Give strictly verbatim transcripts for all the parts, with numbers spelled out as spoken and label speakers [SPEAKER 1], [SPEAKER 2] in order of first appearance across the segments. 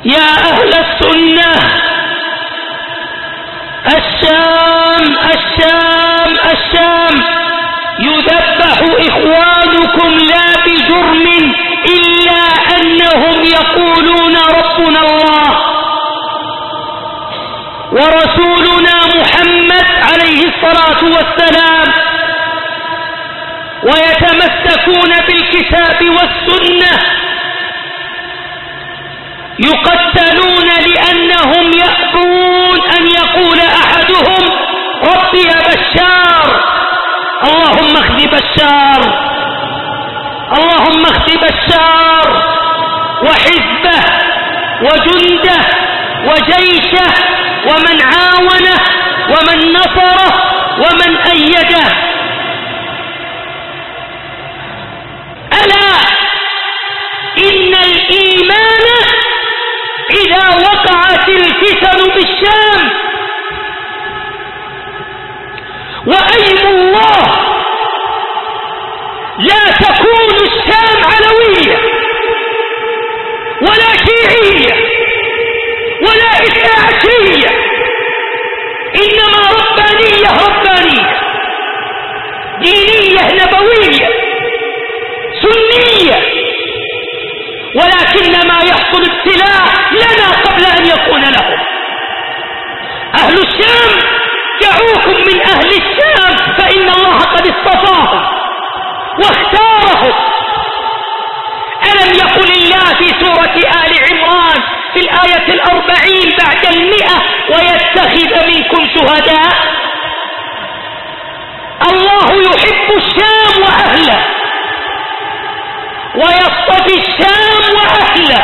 [SPEAKER 1] يا أهل السنة، الشام الشام الشام يذبح إخوانكم لا بجرم إلا أنهم يقولون ربنا الله ورسولنا محمد عليه الصلاة والسلام، ويتمسكون بالكتاب والسنة، يقتلون لأنهم يأبون أن يقول أحدهم ربي بشار. اللهم اخذ بشار، اللهم اخذ بشار وحزبه وجنده وجيشه ومن عاونه ومن نصره ومن أيده. ألا إن الإيمان إذا وقعت الفتن بالشام وأيم الله لا تكون الشام علوية ولا شيعية ولا إثنى عشرية، إنما ربانية ربانية دينية نبوية سنية، ولكن ما يحصل ابتلاء لنا قبل أن يكون لهم. أهل الشام دعوكم من أهل الشام فإن الله قد اصطفاهم واختارهم. ألم يقل الله في سورة آل عمران في الآية الأربعين بعد المئة ويتخذ منكم شهداء؟ الله يحب الشام وأهله ويصطفي الشام وأهله.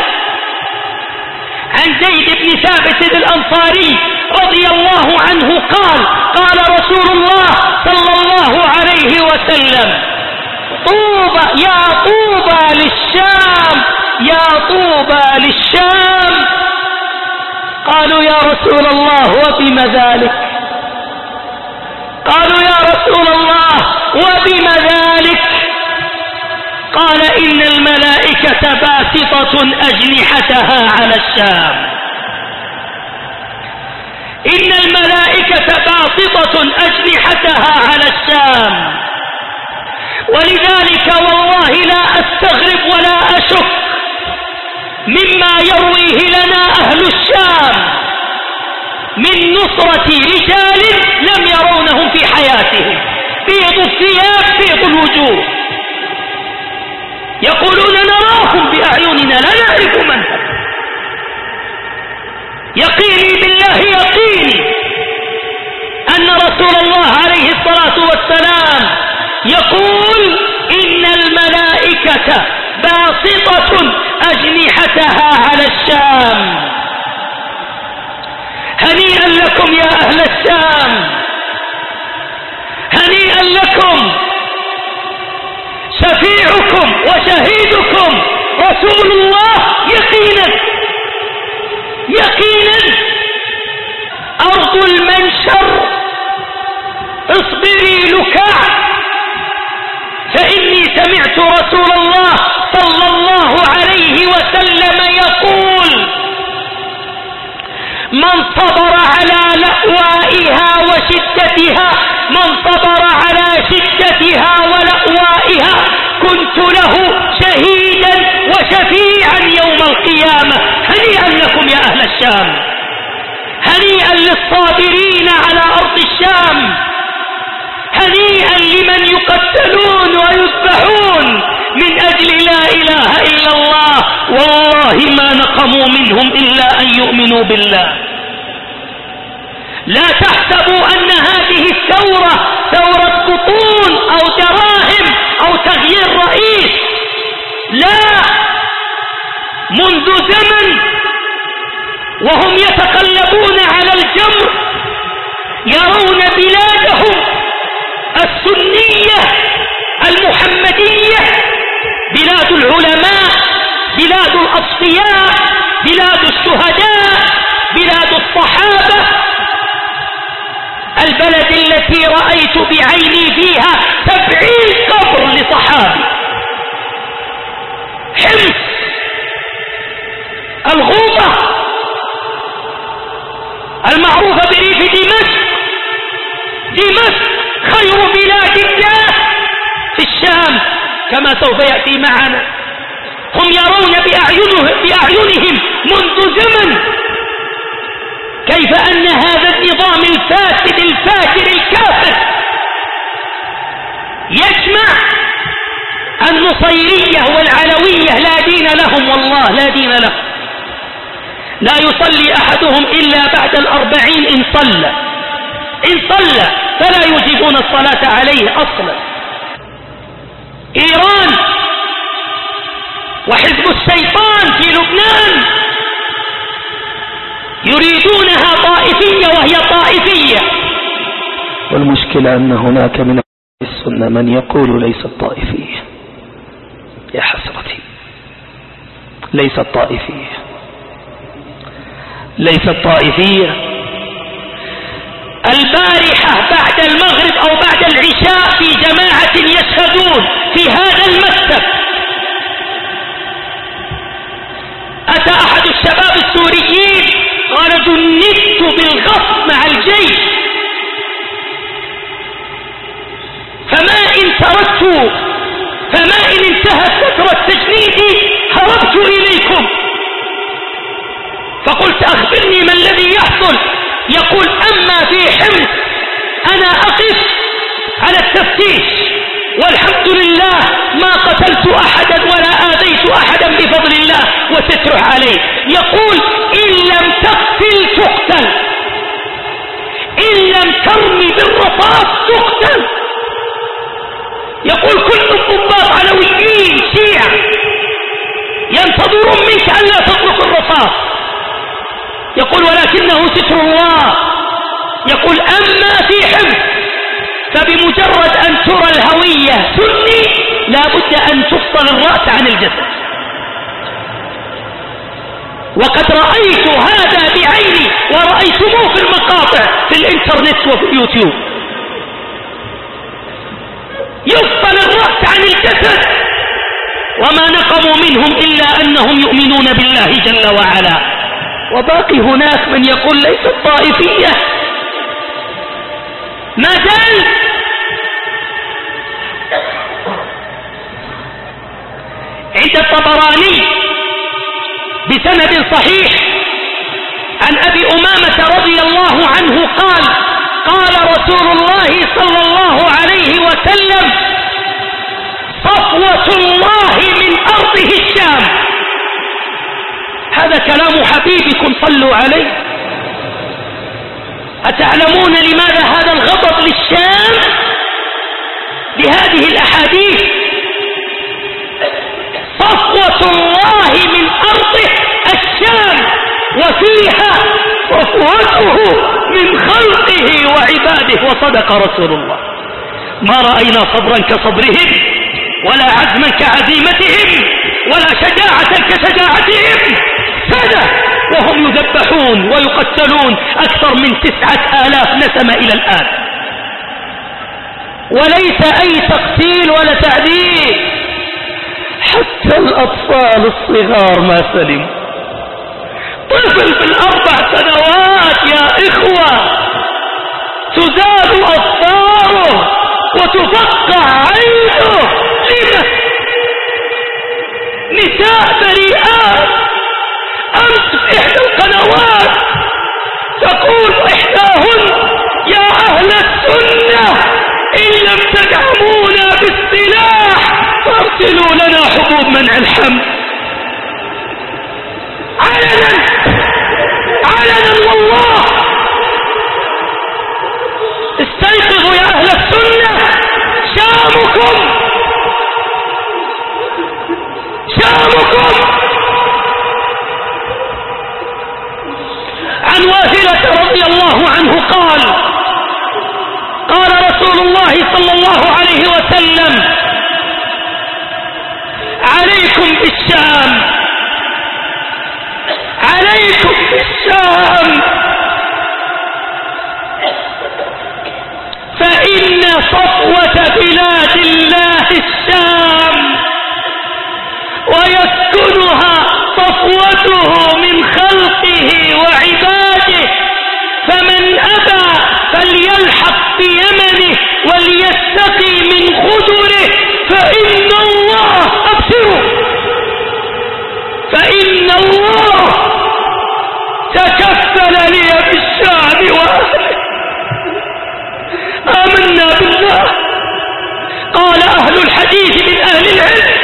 [SPEAKER 1] عن زيد بن ثابت الأنصاري رضي الله عنه قال قال رسول الله صلى الله عليه وسلم طوبى يا طوبى للشام يا طوبى للشام. قالوا يا رسول الله وبم ذلك؟ قالوا يا رسول الله وبم ذلك؟ قال إن الملائكة باسطة أجنحتها على الشام، إن الملائكة باسطة أجنحتها على الشام. ولذلك والله لا أستغرب ولا أشك مما يرويه لنا أهل الشام من نصرة رجال لم يرونهم في حياتهم، بيض الثياب بيض الوجوه، يقولون نراهم بأعيننا لا نعرف من هم. يقيني بالله يقيني أن رسول الله عليه الصلاة والسلام يقول إن الملائكة باسطة أجنحتها على الشام. هنيئا لكم يا أهل الشام، هنيئا لكم، شفيعكم وشهيدكم رسول الله يقينا يقينا. أرض المنشر اصبري لكع، فإني سمعت رسول الله صلى الله عليه وسلم يقول من صبر على لأوائها وشدتها من صبر على شدتها ولأوائها كنت له شهيدا وشفيعا يوم القيامة. هنيئا لكم يا أهل الشام، هنيئا للصابرين على أرض الشام، هنيئا لمن يقتلون ويذبحون من أجل لا إله إلا الله. والله ما نقموا منهم إلا أن يؤمنوا بالله. لا تحسبوا أن هذه الثورة ثورة بطون أو دراهم أو تغيير رئيس، لا، منذ زمن وهم يتقلبون على الجمر يرون بلادهم السنية المحمدية بلاد العلماء، بلاد الأصفياء، بلاد الشهداء، بلاد الصحابة، البلد التي رأيت بعيني فيها سبعين قبر لصحابي. حمص، الغوطة، المعروفة بريف دمشق. دمشق خير بلاد الله في الشام كما سوف يأتي معنا. هم يرون بأعينهم, بأعينهم منذ زمن كيف أن هذا النظام الفاسد الفاجر الكافر يجمع النصيرية والعلوية لا دين لهم، والله لا دين لهم. لا يصلي أحدهم إلا بعد الأربعين إن صلى إن صلى فلا يجيبون الصلاة عليه أصلا. إيران وحزب الشيطان في لبنان يريدونها طائفية وهي طائفية.
[SPEAKER 2] والمشكلة أن هناك من السنة من يقول ليست طائفية. يا حسرتي، ليست طائفية ليست طائفية. البارحة بعد المغرب أو بعد العشاء في جماعة يشهدون في هذا المكتب أتى أحد الشباب السوريين قال جندت بالغصب مع الجيش، فما إن تركت فما إن انتهت فترة تجنيدي هربت إليكم. فقلت أخبرني ما الذي يحصل؟ يقول أما في حمص أنا أقف على التفتيش والحمد لله ما قتلت أحدا ولا آذيت أحدا بفضل الله وستره عليه. يقول إن لم تقتل تقتل، إن لم ترمي بالرصاص تقتل. يقول كل الضباط علويين شيعة ينتظرون منك أن لا تطلق الرصاص. يقول ولكنه ستر الله. يقول أما في حمص فبمجرد أن ترى الهوية سني لا بد أن تفصل الرأس عن الجسد. وقد رأيت هذا بعيني ورأيتموه في المقاطع في الانترنت وفي اليوتيوب. يفصل الرأس عن الجسد وما نقموا منهم إلا أنهم يؤمنون بالله جل وعلا. وباقي هناك من يقول ليست طائفية. ما زال عند الطبراني بسند صحيح عن أبي أمامة رضي الله عنه قال قال رسول الله صلى الله عليه وسلم صفوة الله من أرضه الشام. هذا كلام حبيبكم صلوا عليه. أتعلمون لماذا هذا الغضب للشام بهذه الأحاديث؟ صفوة الله من أرضه الشام وفيها صفوته من خلقه وعباده. وصدق رسول الله. ما رأينا صبرا كصبرهم ولا عزما كعزيمتهم ولا شجاعة كشجاعتهم. سادة وهم يذبحون ويقتلون أكثر من تسعة آلاف نسمة إلى الآن، وليس أي تقتيل ولا تعذيب. حتى الأطفال الصغار ما سلم. طفل في الأربع سنوات يا إخوة تزاد أظفاره وتفقع عينه. لما؟ نساء بريئات. أمس في إحدى القنوات تقول إحداهن يا أهل السنة إن لم تدعمونا بالسلاح فارسلوا لنا حبوب منع الحمل. علنا علنا والله. استيقظوا يا أهل السنة، شامكم شامكم. عن واثلة رضي الله عنه قال قال رسول الله صلى الله عليه وسلم عليكم بالشام عليكم بالشام فإن صفوة بلاد الله الشام ويسكنها صفوته من خلقه وعباده كان لي في الشام وأهله. آمنا بالله. قال أهل الحديث من أهل العلم: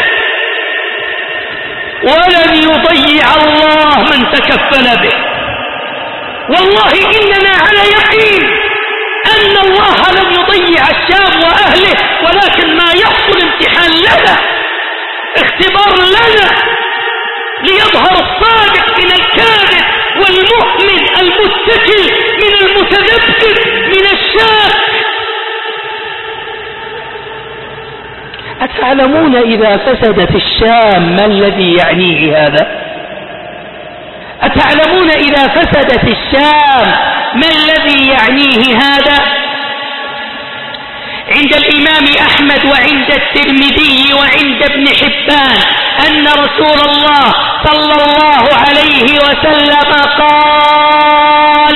[SPEAKER 2] ولن يضيع الله من تكفل به. والله إننا على يقين أن الله لن يضيع الشام وأهله، ولكن ما يحصل امتحان لنا، اختبار لنا، ليظهر الصادق من الكاذب، والمؤمن المتكل من المتذبذب من الشاك. أتعلمون إذا فسدت الشام ما الذي يعنيه هذا؟ أتعلمون إذا فسدت الشام ما الذي يعنيه هذا؟ عند الإمام أحمد وعند الترمذي وعند ابن حبان أن رسول الله صلى الله عليه وسلم قال: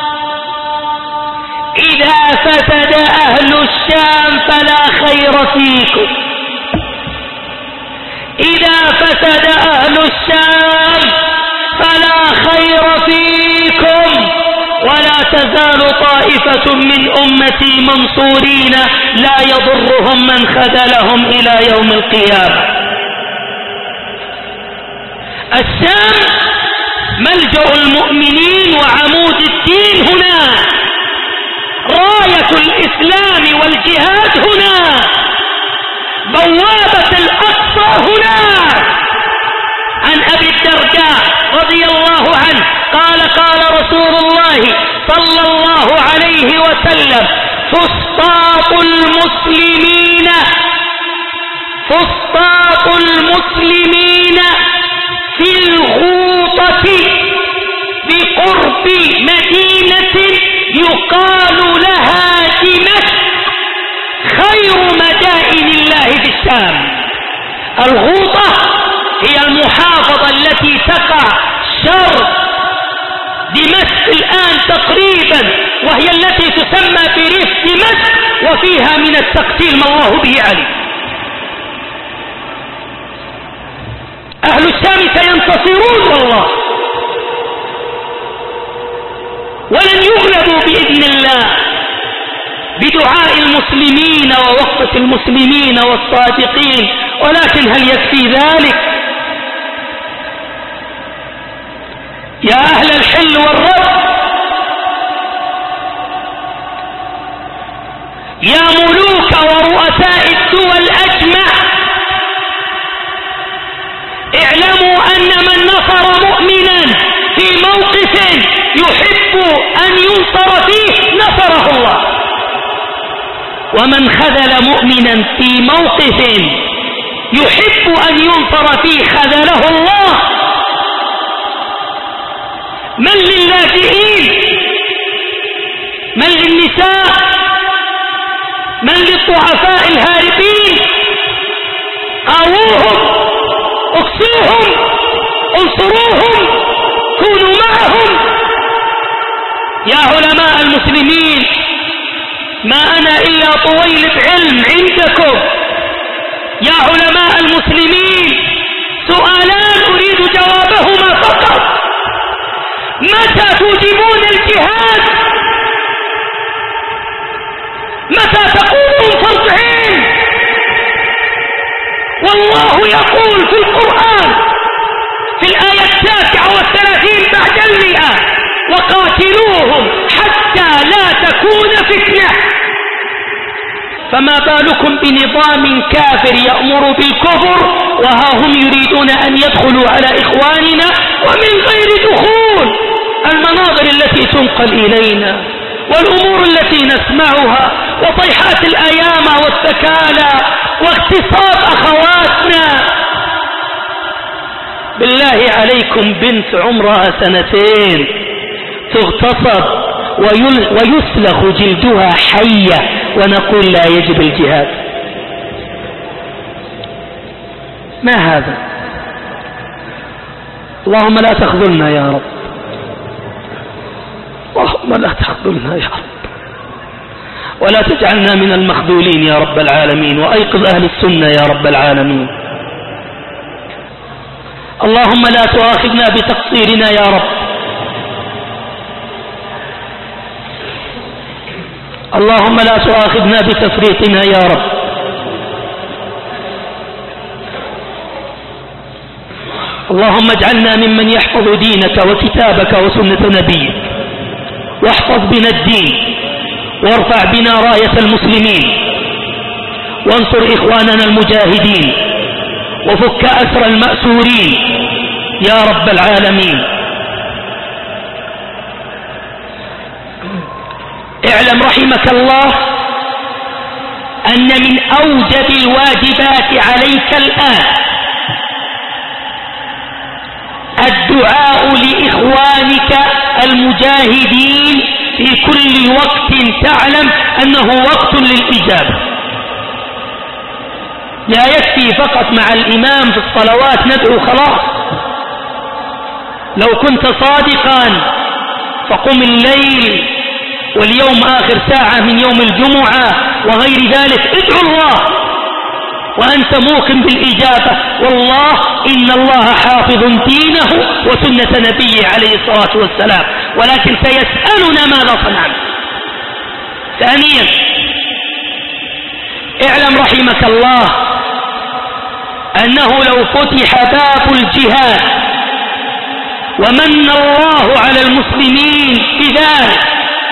[SPEAKER 2] إذا فسد أهل الشام فلا خير فيكم. إذا فسد أهل الشام فلا خير فيكم، ولا تزال طائفة من أمتي منصورين لا يضرهم من خذلهم إلى يوم القيامة. الشام ملجأ المؤمنين وعمود الدين هنا، راية الإسلام والجهاد هنا، بوابة الأقصى هنا. عن أبي الدرداء رضي الله عنه قال: قال رسول الله صلى الله عليه وسلم: فسطاط المسلمين فسطاط المسلمين في الغوطة بقرب مدينة يقال لها دمشق، خير مدائن الله في الشام. الغوطة هي المحافظة التي تقع شرق دمشق الآن تقريبا، وهي التي تسمى بريف دمشق، وفيها من التقتيل ما الله به عليم. أهل الشام سينتصرون والله، ولن يغلبوا بإذن الله بدعاء المسلمين ووقفة المسلمين والصادقين. ولكن هل يكفي ذلك؟ يا أهل الحل والرد، يا ملوك ورؤساء الدول أجمع، اعلموا أن من نصر مؤمنا في موقف يحب أن ينصر فيه نصره الله، ومن خذل مؤمنا في موقف يحب أن ينصر فيه خذله الله. من للاجئين؟ من للنساء؟ من للضعفاء الهاربين؟ آووهم، اقصوهم، انصروهم، كونوا معهم. يا علماء المسلمين، ما أنا إلا طويلب علم عندكم. يا علماء المسلمين، سؤالان أريد جوابهما فقط: متى توجبون الجهاد؟ متى تقولون فرض عين؟ والله يقول في القرآن في الآية التاسعة والثلاثين بعد المئة: وقاتلوهم حتى لا تكون فتنة. فما بالكم بنظام كافر يأمر بالكفر وها هم يريدون أن يدخلوا على إخواننا ومن غير دخول. المناظر التي تنقل إلينا والأمور التي نسمعها وصيحات الأيام والتكالى واغتصاب أخواتنا. بالله عليكم، بنت عمرها سنتين تغتصب ويسلخ جلدها حية ونقول لا يجب الجهاد؟ ما هذا؟ اللهم لا تخذلنا يا رب، اللهم لا تخذلنا يا رب، ولا تجعلنا من المخذولين يا رب العالمين، وأيقظ أهل السنة يا رب العالمين. اللهم لا تؤاخذنا بتقصيرنا يا رب، اللهم لا تؤاخذنا بتفريطنا يا رب. اللهم اجعلنا ممن يحفظ دينك وكتابك وسنة نبيك، واحفظ بنا الدين، وارفع بنا راية المسلمين، وانصر إخواننا المجاهدين، وفك أسر المأسورين يا رب العالمين. اعلم رحمك الله أن من أوجب الواجبات عليك الآن الدعاء لإخوانك المجاهدين في كل وقت تعلم أنه وقت للإجابة. لا يكفي فقط مع الإمام في الصلوات ندعو خلاص. لو كنت صادقا فقم الليل واليوم آخر ساعة من يوم الجمعة وغير ذلك ادعو الله وأنت موقن بالإجابة، والله إن الله حافظ دينه وسنة نبيه عليه الصلاة والسلام، ولكن سيسألنا ماذا صنعنا. ثانيا اعلم رحمك الله أنه لو فتح باب الجهاد ومن الله على المسلمين بذلك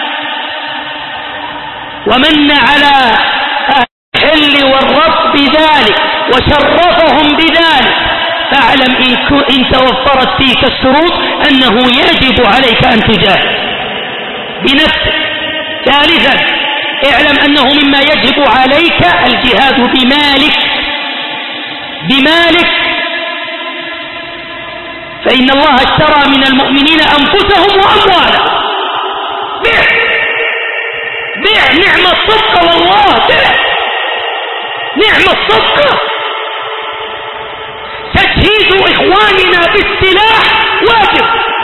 [SPEAKER 2] ومن على الحل والرفض بذلك وشرفهم بذلك، فاعلم إن توفرت فيك الشروط أنه يجب عليك أن تجاهد بنفسك. ثالثا اعلم أنه مما يجب عليك الجهاد بمالك بمالك فإن الله اشترى من المؤمنين أنفسهم وأموالهم. بيع بيع نعم الصدقة، والله بيع نعم الصدقة. تجهيز إخواننا بالسلاح واجب.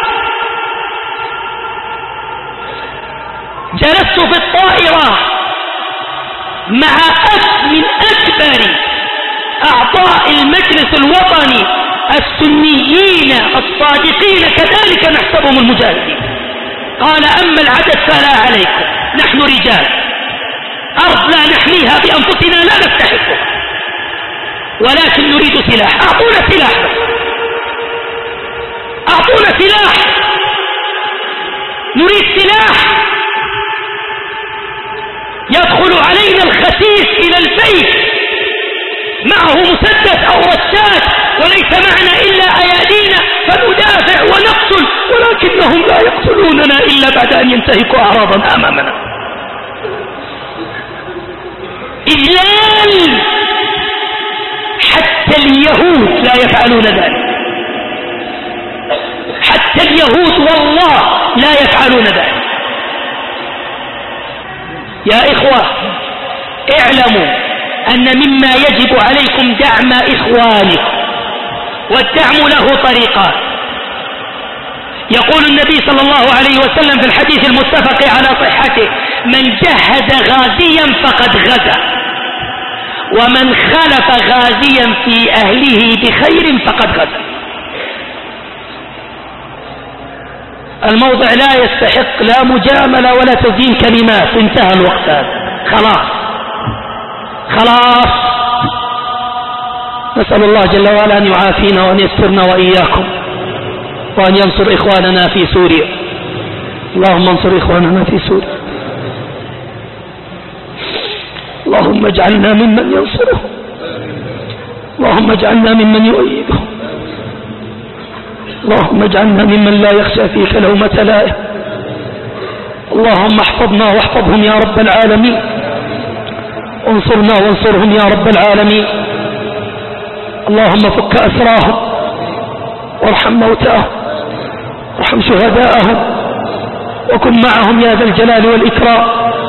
[SPEAKER 2] جلست في الطائرة مع أب من أكبر أعضاء المجلس الوطني السنيين الصادقين كذلك نحسبهم المجاهدين. قال أما العدد فلا عليكم، نحن رجال، أرض لا نحميها بأنفسنا لا نستحقها، ولكن نريد سلاح. أعطونا سلاح بس، أعطونا سلاح، نريد سلاح. يدخل علينا الخسيس إلى البيت معه مسدس أو رشاش وليس معنا إلا أيادينا فندافع ونقتل، ولكنهم لا يقتلوننا إلا بعد أن ينتهكوا أعراضنا أمامنا. إذلال. حتى اليهود لا يفعلون ذلك، حتى اليهود والله لا يفعلون ذلك. يا إخوة اعلموا أن مما يجب عليكم دعم إخوانكم، والدعم له طريقان. يقول النبي صلى الله عليه وسلم في الحديث المتفق على صحته: من جهز غازيا فقد غزا، ومن خلف غازيا في أهله بخير فقد غزا. الموضع لا يستحق لا مجاملة ولا تزيين كلمات، انتهى الوقت هذا خلاص خلاص. نسأل الله جل وعلا أن يعافينا وأن يسترنا وإياكم، وأن ينصر إخواننا في سوريا. اللهم انصر إخواننا في سوريا، اللهم اجعلنا ممن ينصره، اللهم اجعلنا ممن يؤيده، اللهم اجعلنا ممن لا يخشى فيك لومة لائم. اللهم احفظنا واحفظهم يا رب العالمين، انصرنا وانصرهم يا رب العالمين. اللهم فك أسراهم وارحم موتاهم وارحم شهداءهم وكن معهم يا ذا الجلال والإكرام.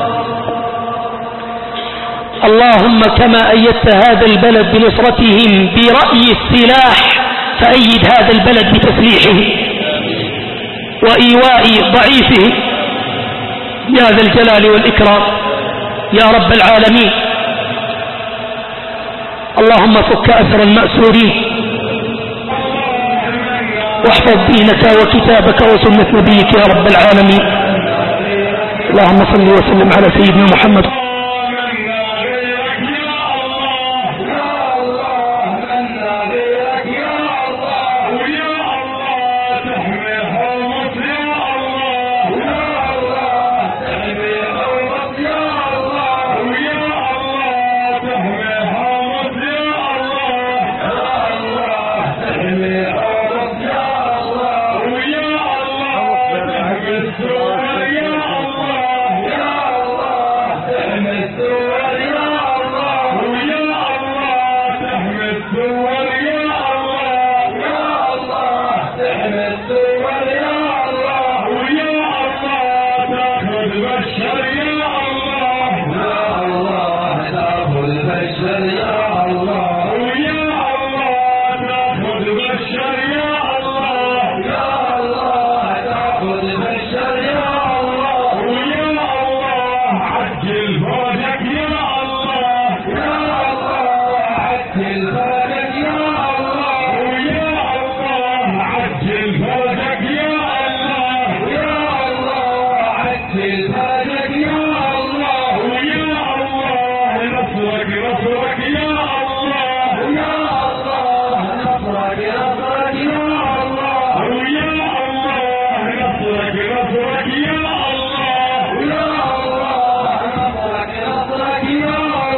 [SPEAKER 2] اللهم كما أيدت هذا البلد بنصرتهم برأي السلاح فأيد هذا البلد بتسليحه وإيواء ضعيفه يا ذا الجلال والإكرام يا رب العالمين. اللهم فك أسر المأسورين واحفظ دينك وكتابك وسنة نبيك يا رب العالمين. اللهم صل وسلم على سيدنا محمد.
[SPEAKER 3] الشريعة